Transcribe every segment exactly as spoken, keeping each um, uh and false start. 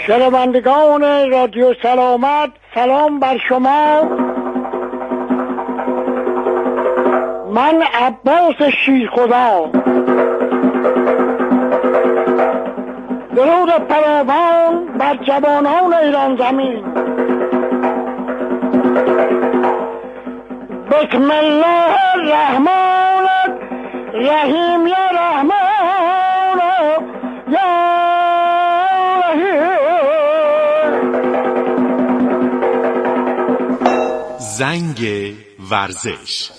شنوندگان رادیو سلامت، سلام بر شما. من عباس شیرخدا درود فراوان بر جوانان ایران زمین. بسم الله الرحمن الرحیم. یا رحمان یا رحیم. زنگ ورزش.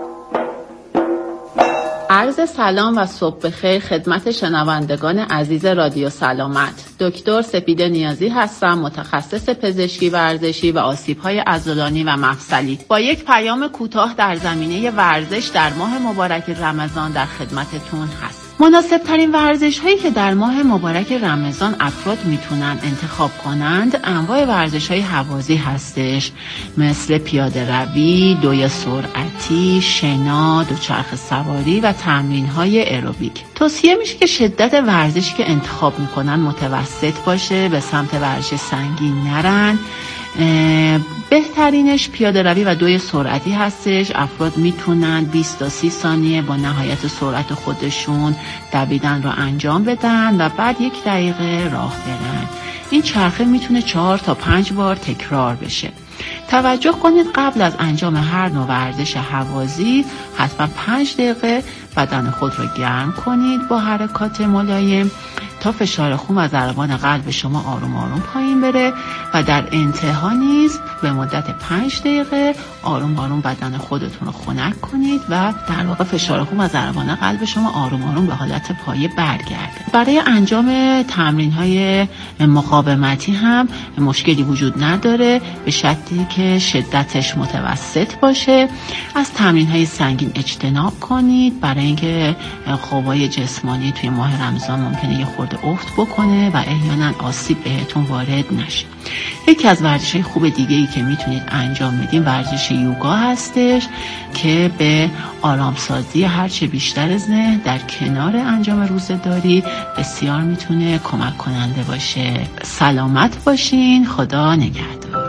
عرض سلام و صبح بخیر خدمت شنوندگان عزیز رادیو سلامت. دکتر سپیده نیازی هستم، متخصص پزشکی ورزشی و آسیب‌های عضلانی و مفصلی. با یک پیام کوتاه در زمینه ورزش در ماه مبارک رمضان در خدمتتون هست. مناسب ترین ورزش هایی که در ماه مبارک رمضان افراد میتونن انتخاب کنند انواع ورزش های هوازی هستش، مثل پیاده روی، دوی سرعتی، شنا، دوچرخه سواری و تمرین های اروبیک. توصیه میشه که شدت ورزشی که انتخاب میکنن متوسط باشه، به سمت ورزش سنگین نرن. بهترینش پیاده روی و دوی سرعتی هستش. افراد میتونن بیست تا سی ثانیه با نهایت سرعت خودشون دویدن رو انجام بدن و بعد یک دقیقه راه برن. این چرخه میتونه چهار تا پنج بار تکرار بشه. توجه کنید قبل از انجام هر نوع ورزش هوازی حتما پنج دقیقه بدن خود رو گرم کنید با حرکات ملایم تا فشار خون و ضربان قلب شما آروم آروم پایین بره و در انتها نیز به مدت پنج دقیقه آروم آروم بدن خودتون رو خنک کنید و در واقع فشار خون و ضربان قلب شما آروم آروم به حالت پایه برگرده. برای انجام تمرین‌های مقاومتی هم مشکلی وجود نداره، به شرطی که شدتش متوسط باشه. از تمرین‌های سنگین اجتناب کنید برای اینکه قوای جسمانی توی ماه رمضان ممکنه یه خورده افت بکنه و احیانا آسیب بهتون وارد نشه. یکی از ورزش‌های خوب دیگه‌ای که میتونید انجام بدین ورزش یوگا هستش که به آرامسازی هرچه بیشتر ذهن در کنار انجام روزه‌داری بسیار میتونه کمک کننده باشه. سلامت باشین، خدا نگهدار.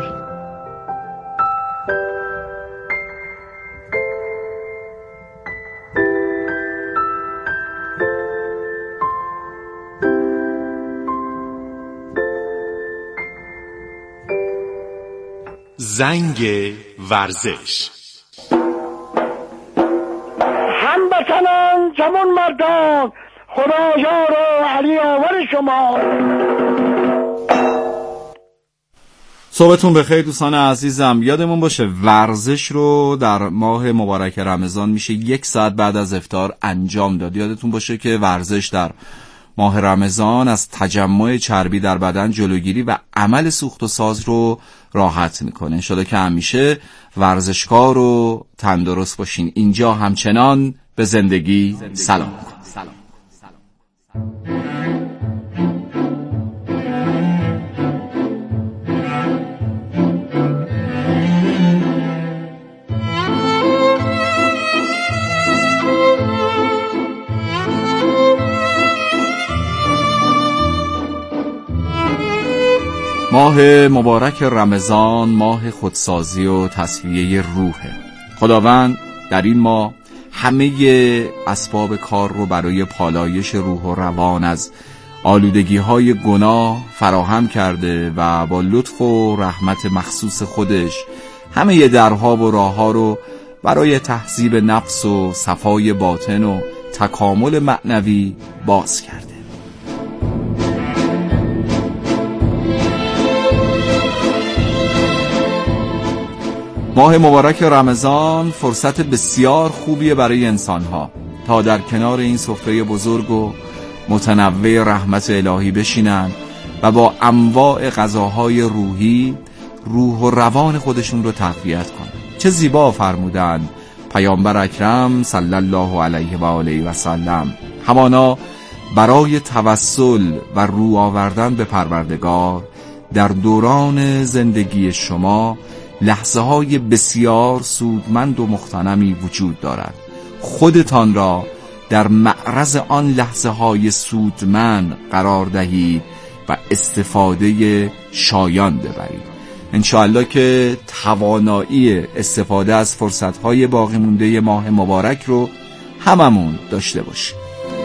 زنگ ورزش. هموطنان جوان مردان، خدایار و علی آور شما. صبحتون بخیر دوستان عزیزم. یادمون باشه ورزش رو در ماه مبارک رمضان میشه یک ساعت بعد از افطار انجام داد. یادتون باشه که ورزش در ماه رمضان از تجمع چربی در بدن جلوگیری و عمل سوخت و ساز رو راحت میکنه. انشالله که همیشه ورزشکار و تندرست باشین. اینجا همچنان به زندگی سلام. سلام. ماه مبارک رمضان ماه خودسازی و تصفیه روحه. خداوند در این ماه همه اسباب کار رو برای پالایش روح و روان از آلودگی های گناه فراهم کرده و با لطف و رحمت مخصوص خودش همه درها و راهها رو برای تهذیب نفس و صفای باطن و تکامل معنوی باز کرده. ماه مبارک رمضان فرصت بسیار خوبیه برای انسانها تا در کنار این سفره بزرگ و متنوع رحمت الهی بشینن و با انواع غذاهای روحی روح و روان خودشون رو تقویت کنن. چه زیبا فرمودن پیامبر اکرم صلی الله علیه و آله و سلم. همانا برای توسل و رو آوردن به پروردگار در دوران زندگی شما لحظه های بسیار سودمند و مغتنمی وجود دارد. خودتان را در معرض آن لحظه های سودمند قرار دهید و استفاده شایان ببرید. انشاءالله که توانایی استفاده از فرصت‌های باقی مونده ماه مبارک رو هممون داشته باشیم.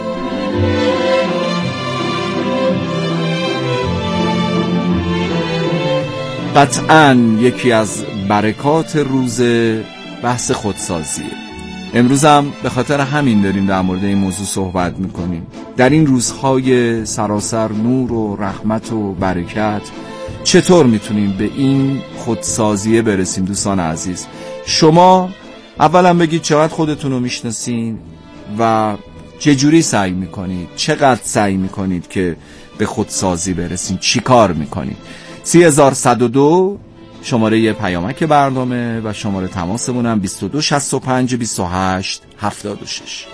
قطعاً یکی از برکات روز بحث خودسازیه. امروز هم به خاطر همین داریم در مورد این موضوع صحبت میکنیم. در این روزهای سراسر نور و رحمت و برکت چطور میتونیم به این خودسازیه برسیم؟ دوستان عزیز، شما اولا بگید چقدر خودتون رو میشناسین و چجوری سعی میکنید، چقدر سعی میکنید که به خودسازی برسین، چی کار میکنید؟ سی هزار صد و دو شماره یه پیامک برنامه و شماره تماسمون هم بیست و دو شصت و پنج بیست و هشت هفتاد و شش.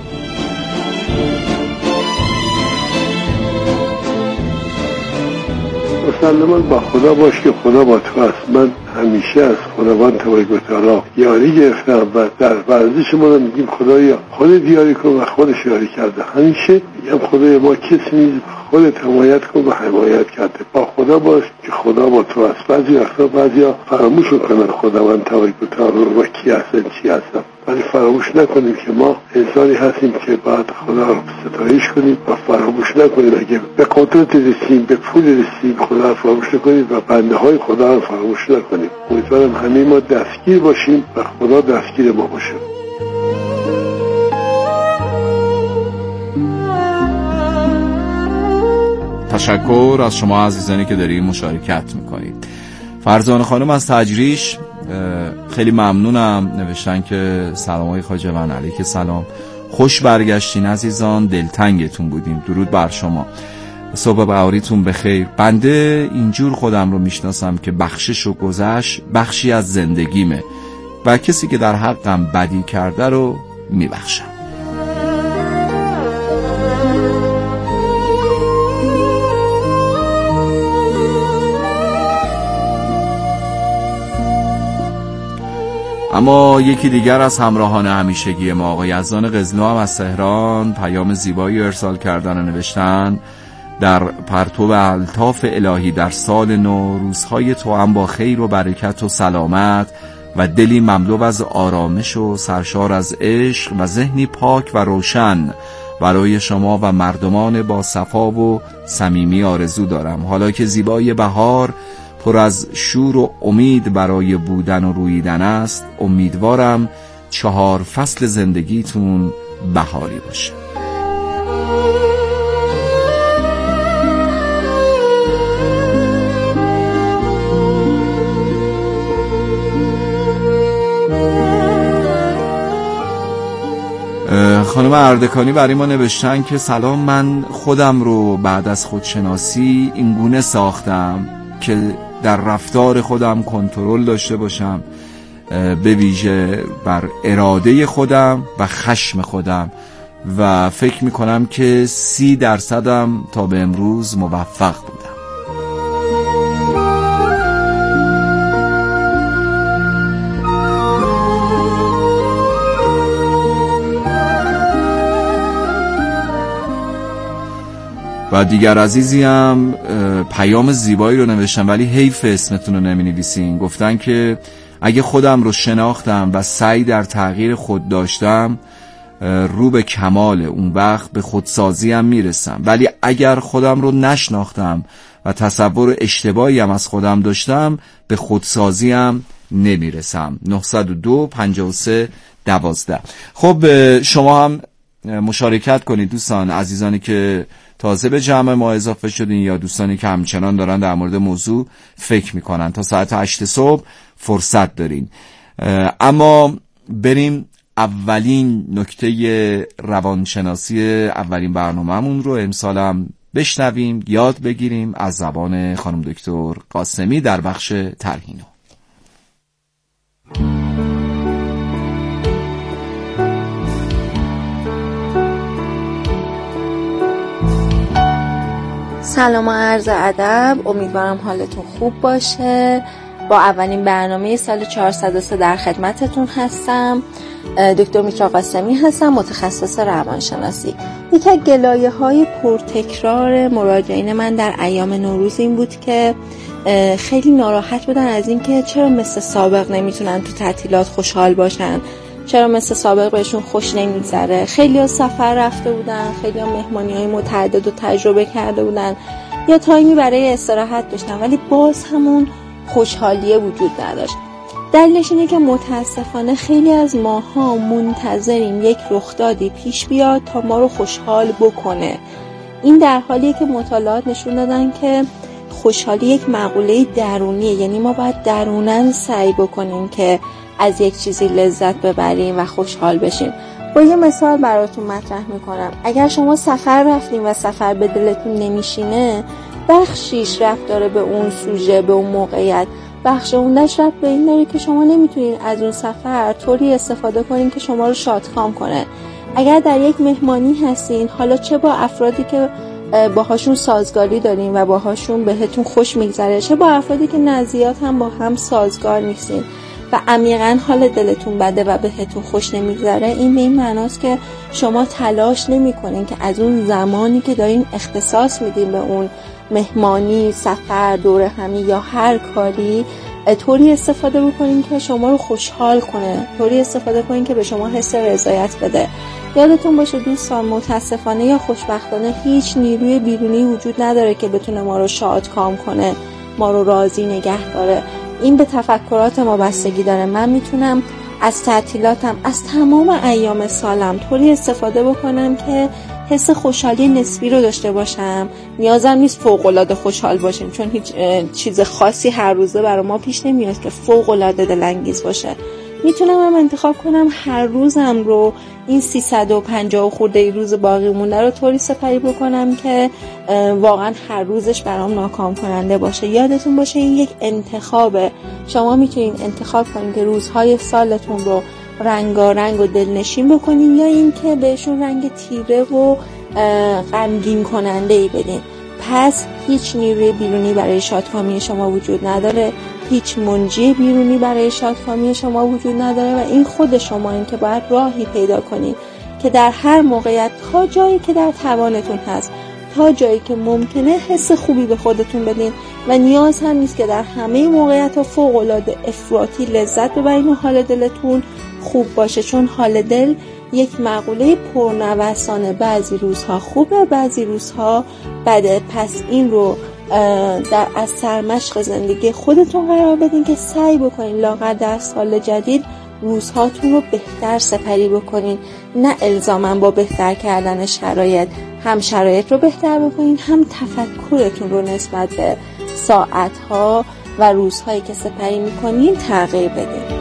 مسلمان با خدا باش که خدا با تو است. من همیشه از خداوند تبارک و تعالی یاری گرفتم و در ورزش ما میگیم خدایا خودت یاری کن و خودش یاری کرده. همیشه میگم خدایا ما کسی نیست، خودت حمایت کن و حمایت کرده. با خدا باش که خدا با تو است. بعضی وقتا بعضیا فراموش میکنن خداوند تبارک و تعالی و کی هستن چی هستن، ولی فراموش نکنیم که ما انسانی هستیم که باید خدا رو ستایش کنیم و فراموش نکنیم اگه به قدرت رسیم، به پول رسیم، خدا رو فراموش نکنیم و بنده های خدا رو فراموش نکنیم. امیدوارم همه ما دستگیر باشیم و خدا دستگیر ما باشه. تشکر از شما عزیزانی که دارید مشارکت میکنید. فرزانه خانم از تجریش خیلی ممنونم، نوشتن که سلامای خواجوان علیک سلام، خوش برگشتین عزیزان، دلتنگتون بودیم، درود بر شما، صبح بهاریتون بخیر. بنده اینجور خودم رو میشناسم که بخشش و گذشت بخشی از زندگیمه و کسی که در حقم بدی کرده رو میبخشم. اما یکی دیگر از همراهان همیشگی ما، آقای یزدان قزلو هم از تهران پیام زیبایی ارسال کردن و نوشتن در پرتو الطاف الهی در سال نو، روزهای تو هم با خیر و برکت و سلامت و دلی مملو از آرامش و سرشار از عشق و ذهنی پاک و روشن برای شما و مردمان با صفا و صمیمی آرزو دارم. حالا که زیبایی بهار پر از شور و امید برای بودن و رویدن است، امیدوارم چهار فصل زندگیتون بهاری باشه. خانم اردکانی برای ما نوشتن که سلام، من خودم رو بعد از خودشناسی اینگونه ساختم که در رفتار خودم کنترل داشته باشم، به ویژه بر اراده خودم و خشم خودم، و فکر میکنم که سی درصدم تا به امروز موفق بودم. و دیگر عزیزی هم پیام زیبایی رو نوشتن ولی حیف اسمتون رو نمی نویسین. گفتن که اگه خودم رو شناختم و سعی در تغییر خود داشتم، رو به کمال، اون وقت به خودسازی هم میرسم، ولی اگر خودم رو نشناختم و تصور اشتباهی هم از خودم داشتم، به خودسازی هم نمیرسم. نه صفر دو پنجاه و سه دوازده. خب شما هم مشارکت کنید دوستان عزیزانی که تازه به جمع ما اضافه شدین یا دوستانی که همچنان دارن در مورد موضوع فکر میکنن. تا ساعت هشت صبح فرصت دارین. اما بریم اولین نکته روانشناسی اولین برنامه‌مون رو امسالم بشنویم، یاد بگیریم از زبان خانم دکتر قاسمی در بخش ترهینو. سلام و عرض ادب، امیدوارم حالتون خوب باشه. با اولین برنامه سال چهارصد و سه در خدمتتون هستم. دکتر میترا قاسمی هستم، متخصص روانشناسی. یکی از گلایه‌های پرتکرار مراجعین من در ایام نوروز این بود که خیلی ناراحت بودن از اینکه چرا مثل سابق نمیتونن تو تعطیلات خوشحال باشن، چرا مثل سابق بهشون خوش نمیگذره. خیلی ها سفر رفته بودن، خیلی ها مهمانی‌های متعدد رو تجربه کرده بودن یا تایمی برای استراحت داشتن، ولی باز همون خوشحالیه وجود نداشت. دلیلش اینه که متاسفانه خیلی از ماها منتظریم یک رخدادی پیش بیاد تا ما رو خوشحال بکنه. این در حالیه که مطالعات نشون دادن که خوشحالی یک مقوله درونیه، یعنی ما باید دروناً سعی بکنیم که از یک چیزی لذت ببریم و خوشحال بشیم. با یه مثال براتون مطرح میکنم. اگر شما سفر رفتین و سفر به دلتون نمیشینه، بخشیش رفت داره به اون سوژه، به اون موقعیت، بخش اونش رفت به این داره که شما نمیتونین از اون سفر طوری استفاده کنین که شما رو شادکام کنه. اگر در یک مهمانی هستین، حالا چه با افرادی که باهاشون سازگاری دارین و باهاشون بهتون خوش میگذره، چه با افرادی که نزدیک هم با هم سازگار نیستین و عمیقاً حال دلتون بده و بهتون خوش نمیگذره، این به این معناست که شما تلاش نمیکنین که از اون زمانی که دارین اختصاص میدین به اون مهمانی، سفر، دوره همی یا هر کاری، طوری استفاده بکنین که شما رو خوشحال کنه، طوری استفاده کنین که به شما حس رضایت بده. یادتون باشه دوستان، متاسفانه یا خوشبختانه هیچ نیروی بیرونی وجود نداره که بتونه ما رو شادکام کنه، ما رو راضی نگه داره. این به تفکرات ما بستگی داره. من میتونم از تعطیلاتم، از تمام ایام سالم طوری استفاده بکنم که حس خوشحالی نسبی رو داشته باشم. نیازم نیست فوق‌العاده خوشحال باشیم، چون هیچ چیز خاصی هر روزه برای ما پیش نمیاد که فوق‌العاده دلانگیز باشه. میتونم هم انتخاب کنم هر روزم رو، این سیصد و پنجاه خورده روز باقی مونده رو طوری سپری بکنم که واقعا هر روزش برام ناکام کننده باشه. یادتون باشه این یک انتخابه. شما میتونین انتخاب کنین که روزهای سالتون رو رنگارنگ و دلنشین بکنین یا اینکه بهشون رنگ تیره و غمگین کننده ای بدین. پس هیچ نیروی بیرونی برای شادکامی شما وجود نداره، هیچ منجی بیرونی برای شادکامی شما وجود نداره و این خود شما این که باید راهی پیدا کنین که در هر موقعیت، تا جایی که در توانتون هست، تا جایی که ممکنه حس خوبی به خودتون بدین و نیاز هم نیست که در همه موقعیت فوق‌العاده افراطی لذت ببرین و حال دلتون خوب باشه، چون حال دل یک مقوله پرنوسانه، بعضی روزها خوبه، بعضی روزها بده. پس این رو در از سرمشق زندگی خودتون قرار بدین که سعی بکنین لااقل در سال جدید روزهاتون رو بهتر سپری بکنین، نه الزاما با بهتر کردن شرایط، هم شرایط رو بهتر بکنین، هم تفکرتون رو نسبت به ساعتها و روزهایی که سپری میکنین تغییر بدین.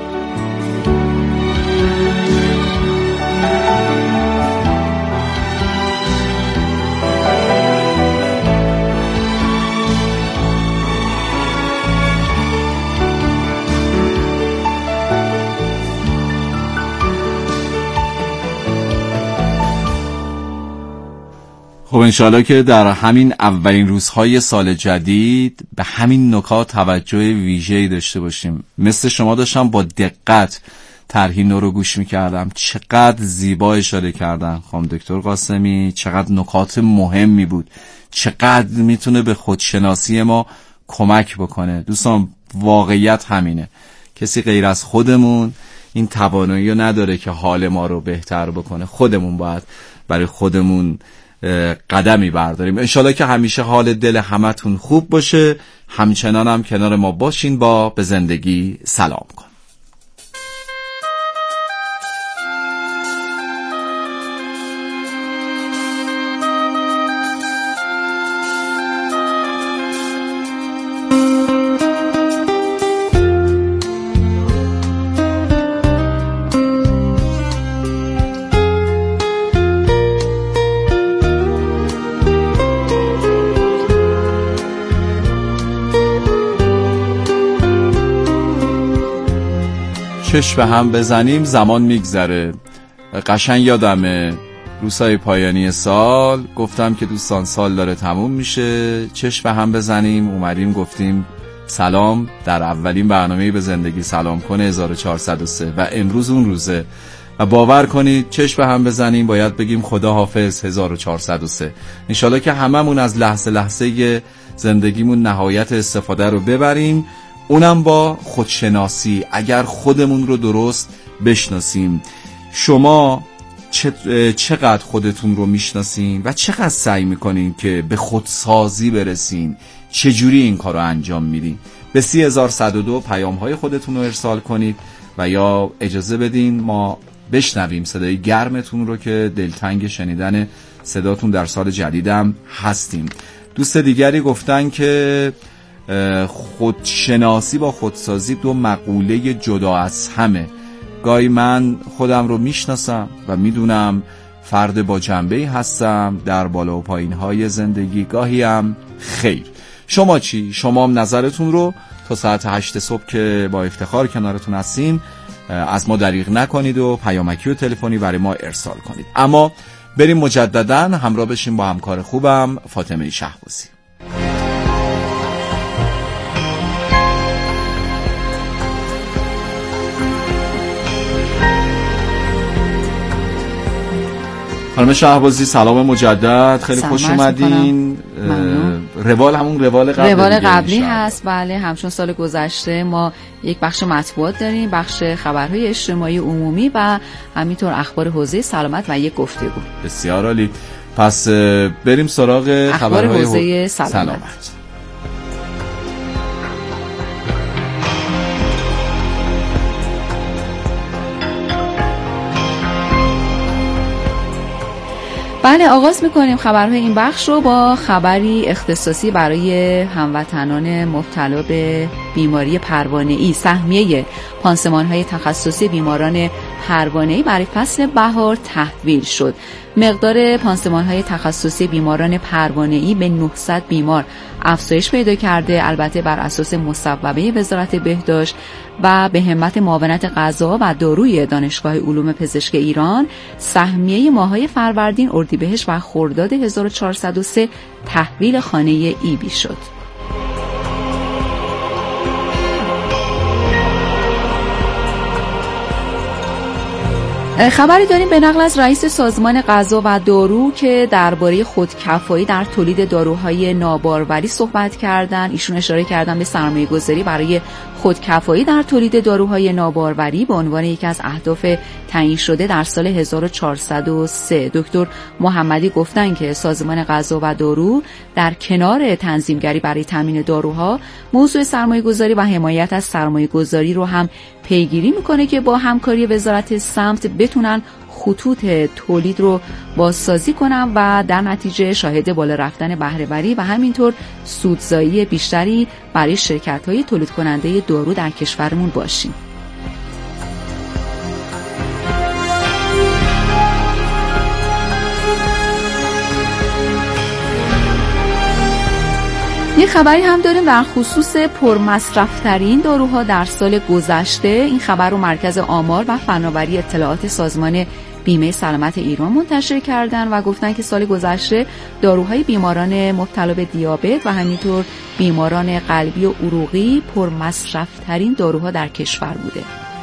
خب انشاءالله که در همین اولین روزهای سال جدید به همین نکات توجه ویژه‌ای داشته باشیم. مثل شما داشتم با دقت طرح نو رو گوش میکردم. چقدر زیبا اشاره کردن خانم دکتر قاسمی، چقدر نکات مهمی بود، چقدر میتونه به خودشناسی ما کمک بکنه. دوستان واقعیت همینه، کسی غیر از خودمون این توانایی رو نداره که حال ما رو بهتر بکنه. خودمون باید برای خودمون قدمی برداریم. انشالله که همیشه حال دل همتون خوب باشه. همچنان هم کنار ما باشین. با به زندگی سلام کن. چشم به هم بزنیم زمان میگذره. قشنگ یادمه روزهای پایانی سال گفتم که دوستان سال داره تموم میشه، چشم به هم بزنیم، اومدیم گفتیم سلام در اولین برنامه به زندگی سلام کنه هزار و چهارصد و سه و امروز اون روزه و باور کنید چشم به هم بزنیم باید بگیم خدا حافظ هزار و چهارصد و سه. انشالله که هممون از لحظه لحظه زندگیمون نهایت استفاده رو ببریم، اونم با خودشناسی. اگر خودمون رو درست بشناسیم. شما چقدر خودتون رو میشناسین و چقدر سعی میکنین که به خودسازی برسین؟ چجوری این کار رو انجام میدین؟ به سی هزار صد و دو پیام های خودتون رو ارسال کنید و یا اجازه بدین ما بشنویم صدای گرمتون رو که دلتنگ شنیدن صداتون در سال جدیدم هستیم. دوست دیگری گفتن که خودشناسی با خودسازی دو مقوله جدا از همه. گاهی من خودم رو میشناسم و میدونم فرد با جنبه‌ای هستم در بالا و پایین‌های زندگی، گاهی هم خیر. شما چی؟ شما هم نظرتون رو تا ساعت هشت صبح که با افتخار کنارتون هستیم از ما دریغ نکنید و پیامکی و تلفنی برای ما ارسال کنید. اما بریم مجدداً همراه بشیم با همکار خوبم فاطمه شهبازی. خانم شهبازی سلام مجدد، خیلی خوش اومدین. روال همون روال قبلی روال قبلی هست. بله، همچون سال گذشته ما یک بخش مطبوعات داریم، بخش خبرهای اجتماعی عمومی و همینطور اخبار حوزه سلامت و یک گفتگو. بسیار عالی. پس بریم سراغ خبرهای حوزه سلامت, سلامت. بله، آغاز میکنیم خبرهای این بخش رو با خبری اختصاصی برای هموطنان مبتلا به بیماری پروانه‌ای. سهمیه پانسمان‌های تخصصی بیماران پروانه‌ای برای فصل بهار تحویل شد. مقدار پانسمان‌های تخصصی بیماران پروانه‌ای به نهصد بیمار افزایش پیدا کرده، البته بر اساس مصوبه وزارت بهداشت و به همت معاونت غذا و داروی دانشگاه علوم پزشک ایران. سهمیه ماه‌های فروردین، اردیبهشت و خرداد هزار و چهارصد و سه تحویل خانه ایبی شد. خبری داریم به نقل از رئیس سازمان غذا و دارو که درباره خودکفایی در تولید داروهای ناباروری صحبت کردن. ایشون اشاره کردن به سرمایه‌گذاری برای خودکفایی در تولید داروهای ناباروری به عنوان یکی از اهداف تعیین شده در سال هزار و چهارصد و سه. دکتر محمدی گفتن که سازمان غذا و دارو در کنار تنظیمگری برای تامین داروها، موضوع سرمایه‌گذاری و حمایت از سرمایه‌گذاری رو هم پیگیری میکنه که با همکاری وزارت سمت بتونن خطوط تولید رو بازسازی کنن و در نتیجه شاهد بالا رفتن بهره‌وری و همینطور سودزایی بیشتری برای شرکت‌های تولید کننده دارو در کشورمون باشیم. یه خبری هم داریم در خصوص پرمصرف‌ترین داروها در سال گذشته. این خبر رو مرکز آمار و فناوری اطلاعات سازمان بیمه سلامت ایران منتشر کردن و گفتن که سال گذشته داروهای بیماران مبتلا به دیابت و همینطور بیماران قلبی و عروقی پرمصرف‌ترین داروها در کشور بوده.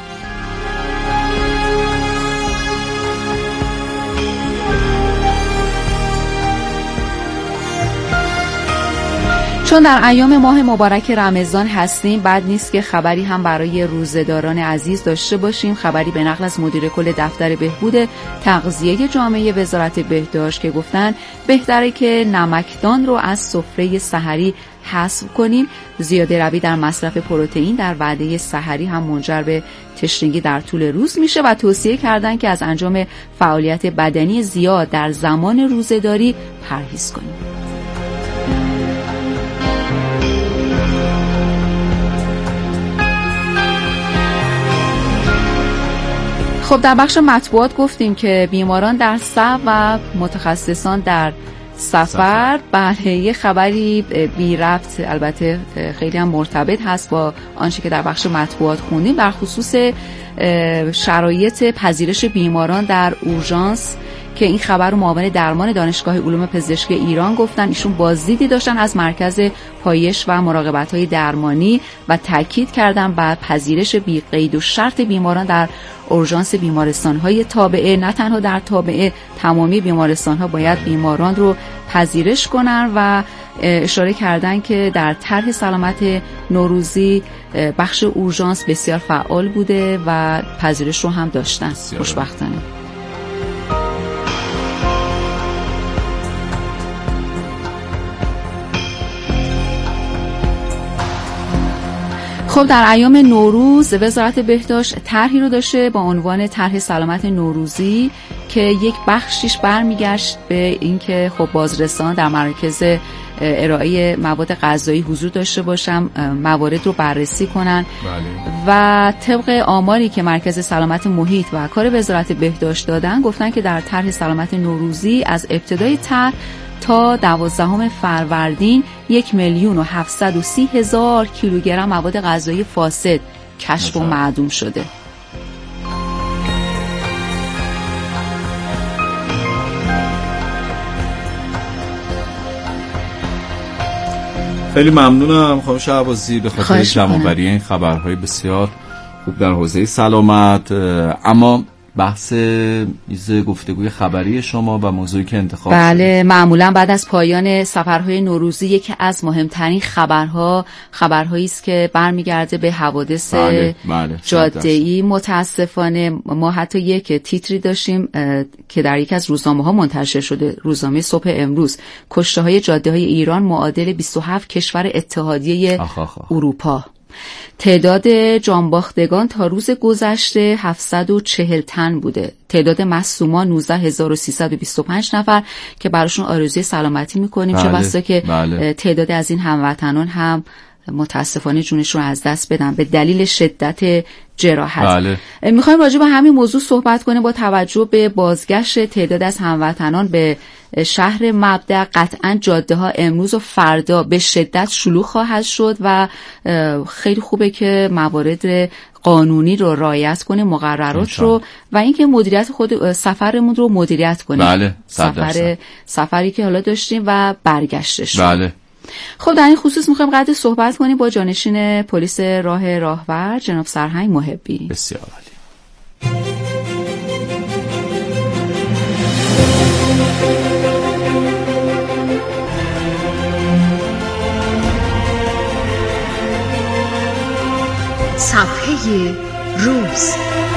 چون در ایام ماه مبارک رمضان هستیم، بد نیست که خبری هم برای روزه‌داران عزیز داشته باشیم. خبری به نقل از مدیر کل دفتر بهبود تغذیه جامعه وزارت بهداشت که گفتن بهتره که نمکدان رو از سفره سحری حذف کنیم. زیاده روی در مصرف پروتئین در وعده سحری هم منجر به تشنگی در طول روز میشه و توصیه کردن که از انجام فعالیت بدنی زیاد در زمان روزه‌داری پرهیز کنیم. خب در بخش مطبوعات گفتیم که بیماران در صف و متخصصان در سفر. بله، یه خبری بی ربط البته خیلی هم مرتبط هست با آنچه که در بخش مطبوعات خوندیم در خصوص شرایط پذیرش بیماران در اورژانس که این خبر رو معاون درمان دانشگاه علوم پزشکی ایران گفتن. ایشون بازدیدی داشتن از مرکز پایش و مراقبت‌های درمانی و تاکید کردن بر پذیرش بی قید و شرط بیماران در اورژانس بیمارستان‌های تابعه. نه تنها در تابعه، تمامی بیمارستان‌ها باید بیماران رو پذیرش کنن و اشاره کردن که در طرح سلامت نوروزی بخش اورژانس بسیار فعال بوده و پذیرش رو هم داشتن خوشبختانه. خب در ایام نوروز وزارت بهداشت طرحی رو داشته با عنوان طرح سلامت نوروزی که یک بخشش برمیگشت به اینکه خب بازرسان در مراکز ارائه مواد غذایی حضور داشته باشن، موارد رو بررسی کنن. بله. و طبق آماری که مرکز سلامت محیط و کار وزارت بهداشت دادن گفتن که در طرح سلامت نوروزی از ابتدای طرح تا دوازدهم فروردین یک میلیون و هفتصد و سی هزار کیلوگرم مواد غذایی فاسد کشف و معدوم شده. خیلی ممنونم خانم شهبازی به خاطر جمع‌آوری این خبرهای بسیار خوب در حوزه سلامت. اما بحث میز گفتگوی خبری شما و موضوعی که انتخاب شد. بله، معمولا بعد از پایان سفرهای نوروزی یکی از مهمترین خبرها خبرهایی است که برمیگرده به حوادث بله، بله، جاده‌ای. متاسفانه ما حتی یک تیتری داشتیم که در یک از روزنامه‌ها منتشر شده، روزنامه صبح امروز، کشته‌های جاده‌های ایران معادل بیست و هفت کشور اتحادیه آخ آخ آخ. اروپا. تعداد جانباختگان تا روز گذشته هفتصد و چهل تن بوده. تعداد مصدومان نوزده هزار و سیصد و بیست و پنج نفر که براشون آرزوی سلامتی میکنیم. چه بسا که بله. تعداد از این هموطنان هم متاسفانه جونشون از دست بدن به دلیل شدت جراحت. بله. میخوایم راجع به همین موضوع صحبت کنیم با توجه به بازگشت تعداد از هموطنان به شهر مبدأ. قطعا جاده ها امروز و فردا به شدت شلوغ خواهد شد و خیلی خوبه که موارد قانونی رو رعایت کنیم، مقررات رو، و اینکه مدیریت خود سفرمون رو مدیریت کنیم. بله. سفر سفری که حالا داشتیم و برگشتش. بله. خب در این خصوص میخوایم قدر صحبت کنیم با جانشین پلیس راه راهور جناب سرهنگ محبی. بسیار عالی. صفحه روز.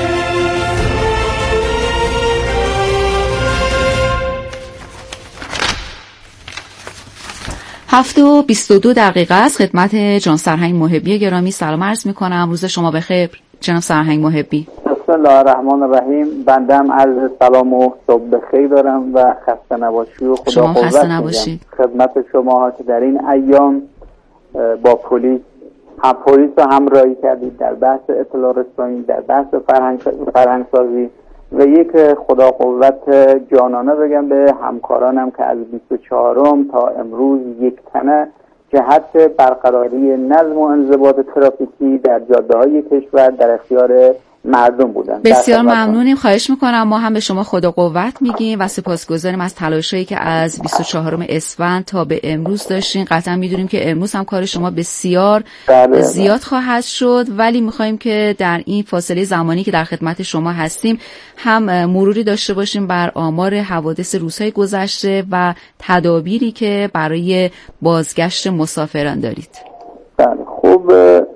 هفت و بیست و دو دقیقه است. خدمت جناب سرهنگ محبی گرامی سلام عرض میکنم. روز شما بخیر جناب سرهنگ محبی. بسم الله الرحمن الرحیم. بنده هم عرض سلام و صبح بخیر دارم و خسته نباشی و خدا قوت میدم خدمت شما ها که در این ایام با پلیس هم پلیس رو همراهی کردید در بحث اطلاع رسانی، در بحث فرهنگ فرهنگ سازی و یک خدا قوت جانانه بگم به همکارانم که از بیست و چهارم تا امروز یک تنه جهت برقراری نظم و انضباط ترافیکی در جاده‌های کشور در اختیار مردم بودن. بسیار ممنونیم. خواهش میکنم. ما هم به شما خدا قوت میگیم و سپاسگزاریم از تلاشایی که از بیست و چهارم اسفند تا به امروز داشتین. قطعا میدونیم که امروز هم کار شما بسیار بله زیاد خواهد شد، ولی میخوایم که در این فاصله زمانی که در خدمت شما هستیم هم مروری داشته باشیم بر آمار حوادث روزهای گذشته و تدابیری که برای بازگشت مسافران دارید. بله خوب.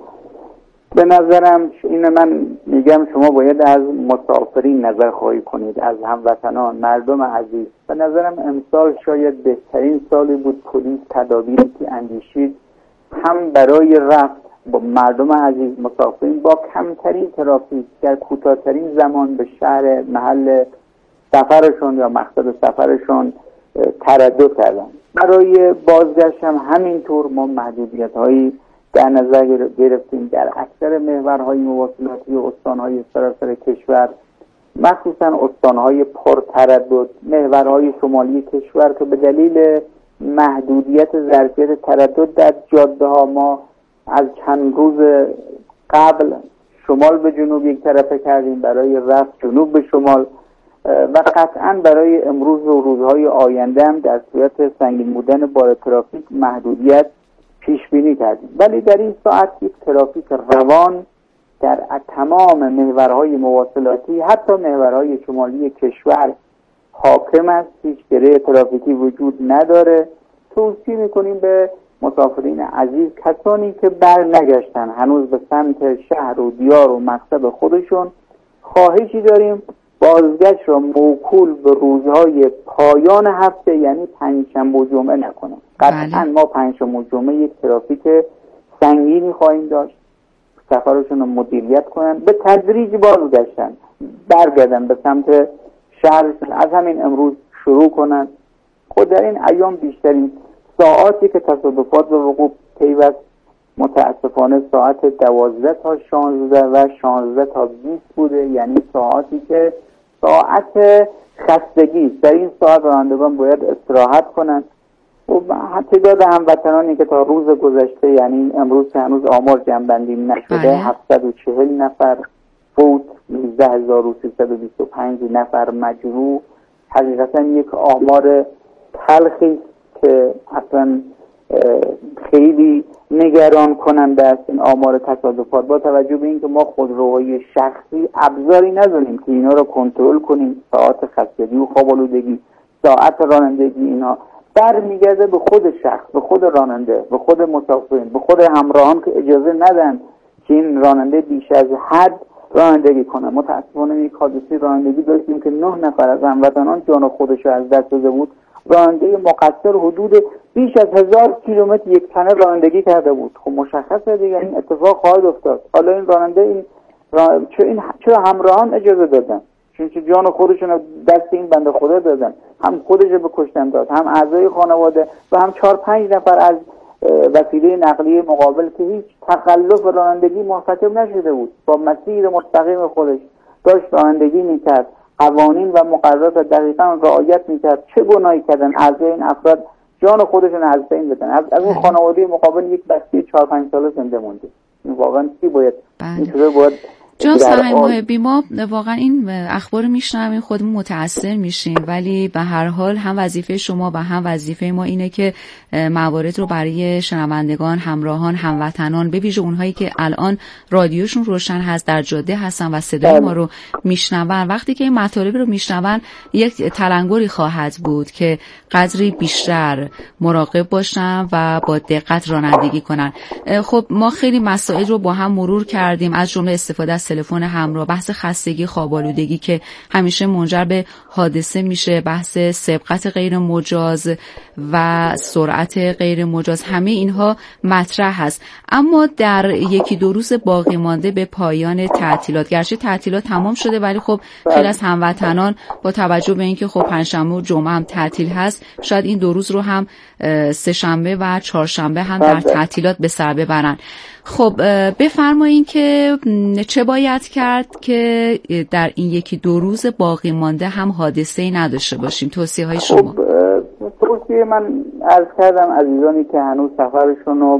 به نظرم اینه من میگم شما باید از مسافرین نظر خواهی کنید، از هموطنان، مردم عزیز. به نظرم امسال شاید بهترین سالی بود پلیس تدابیری که اندیشید هم برای رفت با مردم عزیز مسافرین با کمترین ترافیک در کوتاه‌ترین زمان به شهر محل سفرشون یا مقصد سفرشون تردد کردن. برای بازگشت هم همینطور ما محدودیت‌هایی در نظر گرفتیم در اکثر محورهای مواصلاتی و استانهای سراسر کشور، مخصوصا استانهای پرتردد، محورهای شمالی کشور که به دلیل محدودیت ظرفیت تردد در جاده ها ما از چند روز قبل شمال به جنوب یک طرفه کردیم، برای رفت جنوب به شمال و قطعا برای امروز و روزهای آینده هم در صورت سنگین بودن بار ترافیک محدودیت پیش بینی کردیم. ولی در این ساعت یک ترافیک روان در تمام محورهای مواصلاتی حتی محورهای شمالی کشور حاکم است. هیچ گره ترافیکی وجود نداره. توصیه میکنیم به مسافرین عزیز، کسانی که بر نگشتن هنوز به سمت شهر و دیار و مقصد خودشون، خواهشی داریم بازگشت را موکول به روزهای پایان هفته یعنی پنجشنبه و جمعه نکنیم. قطعا ما پنجشنبه و جمعه یک ترافیک سنگینی خواهیم داشت. سفرشون رو مدیریت کنن، به تدریج بازگشتن، برگردن به سمت شهرشون، از همین امروز شروع کنن. خود در این ایام بیشترین ساعاتی که تصادفات به وقوع پیوست متاسفانه ساعت دوازده تا شانزده و شانزده تا بیست بوده، یعنی ساعاتی که ساعت خستگی. در این ساعت رانندگان باید استراحت کنند. و تعداد هموطنانی که تا روز گذشته یعنی امروز که هنوز آمار جمع‌بندی نشده هفتصد و چهل نفر فوت، نوزده هزار و سیصد و بیست و پنج نفر مجروح، حقیقتا یک آمار تلخی که اصلا خیلی نگران کننده است این آمار تصادفات، با توجه به اینکه ما خودروهای شخصی ابزاری نداریم که اینا رو کنترل کنیم. ساعت خستگی و خواب آلودگی، ساعت رانندگی، اینا برمیگرده به خود شخص، به خود راننده، به خود مسافرین، به خود همراهان که اجازه ندن که این راننده بیش از حد رانندگی کنه. متاسفانه یک حادثه رانندگی داشتیم که نه نفر از هموطنان جان خودش از دست داده بود. راننده مقصر حدود بیش از هزار کیلومتر یک تنه رانندگی کرده بود. خب مشخصه دیگه این اتفاق خواهد افتاد. حالا این راننده این را... چه این چه همراهان اجازه دادن؟ چون که جان خودشون دست این بنده خدا دادن، هم خودش به کشتن داد، هم اعضای خانواده و هم چهار پنج نفر از وسیله نقلیه مقابل که هیچ تخلف رانندگی مرتکب نشده بود، با مسیر مستقیم خودش داشت رانندگی میکرد، قوانین و مقررات دقیقا رعایت میکرد. چه گناهی کردن اعضای این افراد جان خودشون از بین بدن؟ از, از اون خانواده مقابل یک بچه چهار پنج ساله زنده مونده. واقعا چی باید این باید جان سهیم محبی، ما واقعا این اخبار میشنویم خودمون متاثر میشیم، ولی به هر حال هم وظیفه شما و هم وظیفه ما اینه که موارد رو برای شنوندگان، همراهان، هموطنان، به ویژه اونهایی که الان رادیوشون روشن هست، در جاده هستن و صدای ما رو میشنون، وقتی که این مطالب رو میشنون یک تلنگری خواهد بود که قدری بیشتر مراقب باشن و با دقت رانندگی کنن. خب ما خیلی مسائل رو با هم مرور کردیم، از جمله استفاده از تلفن همراه، بحث خستگی، خواب آلودگی که همیشه منجر به حادثه میشه، بحث سبقت غیر مجاز و سرعت غیر مجاز، همه اینها مطرح هست. اما در یکی دو روز باقی مانده به پایان تعطیلات، گرچه تعطیلات تمام شده ولی خب خیلی از هموطنان با توجه به اینکه خب پنجشنبه و جمعه هم تعطیل هست شاید این دو روز رو هم سه شنبه و چهارشنبه هم در تعطیلات به سر ببرن. خب بفرمایید که چه باید کرد که در این یکی دو روز باقی مانده هم حادثه‌ای نداشته باشیم؟ توصیه های شما. خب توصیه من عرض کردم عزیزانی که هنوز سفرشون رو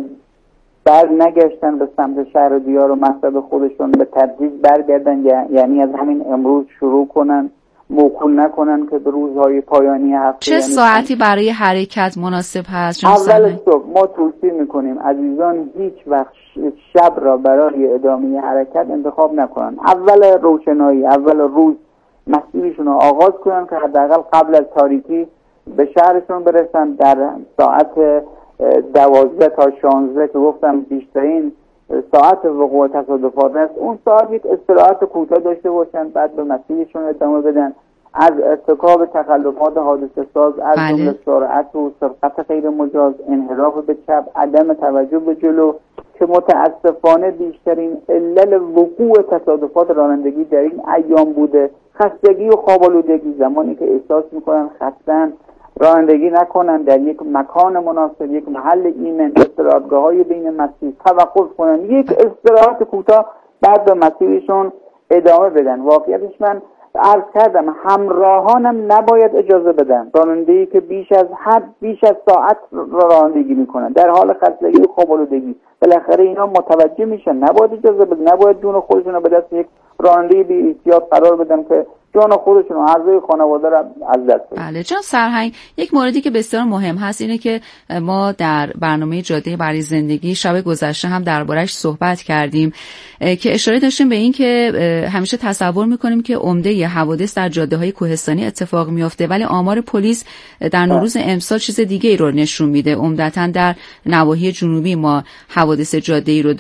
بر نگشتن به سمت شهر و دیار و مقصد خودشون به تدریج برگردن، یعنی از همین امروز شروع کنن، موکول نکنن که به روزهای پایانی هفته. چه یعنی ساعتی برای حرکت مناسب هست؟ اول صبح ما توصیه میکنیم عزیزان هیچ وقت شب را برای ادامه حرکت انتخاب نکنن. اول روشنایی، اول روز مسیرشون رو آغاز کنن که حداقل قبل از تاریکی به شهرشون برسن. در ساعت دوازده تا شانزده که گفتم بیشترین ساعت وقوع تصادفات است، اون ساعت یک استراحت کوتاه داشته باشن، بعد به مسیرشون ادامه بدن. از ارتکاب تخلفات حادثه ساز از جمله سرعت و سرقت غیر مجاز، انحراف به چپ، عدم توجه به جلو که متاسفانه بیشترین علل وقوع تصادفات رانندگی در این ایام بوده. خستگی و خواب آلودگی، زمانی که احساس میکنن خستن رانندگی نکنن، در یک مکان مناسب، یک محل ایمن، استراحتگاه‌های بین مسیر توقف کنن، یک استراحت کوتاه، بعد به مسیرشون ادامه بدن. واقعیتش من عرض کردم همراهانم نباید اجازه بدن رانندگی که بیش از حد بیش از ساعت رانندگی میکنن در حال خستگی و خواب آلودگی. بالاخره اینا متوجه میشن، نباید اجازه بدن، نباید جون خودشون رو به دست یک راننده بی احتیاط قرار بدن که جان خودشون و اعضای خانواده را از دست بدن. بله جان سرهنگ، یک موردی که بسیار مهم هست اینه که ما در برنامه جاده برای زندگی شب گذشته هم دربارش صحبت کردیم که اشاره داشتیم به این که همیشه تصور میکنیم که عمده حوادث در جاده‌های کوهستانی اتفاق میفته، ولی آمار پلیس در نوروز امسال چیز دیگه ای رو نشون میده. عمدتاً در نواحی جنوبی ما حوادث جاده‌ای رو